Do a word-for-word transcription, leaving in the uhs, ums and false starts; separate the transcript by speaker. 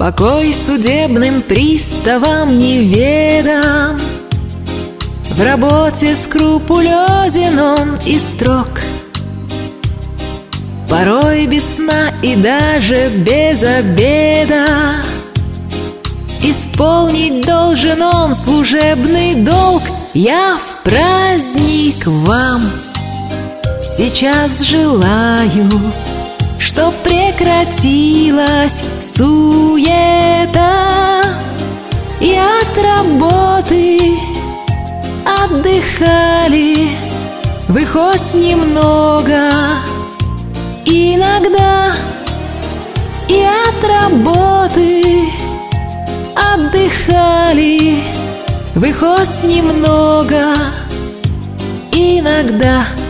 Speaker 1: Покой судебным приставам неведом, в работе скрупулезен он и строг. Порой без сна и даже без обеда исполнить должен он служебный долг. Я в праздник вам сейчас желаю, чтоб прекратилась суета, и от работы отдыхали вы хоть немного. Иногда и от работы отдыхали вы хоть немного. Иногда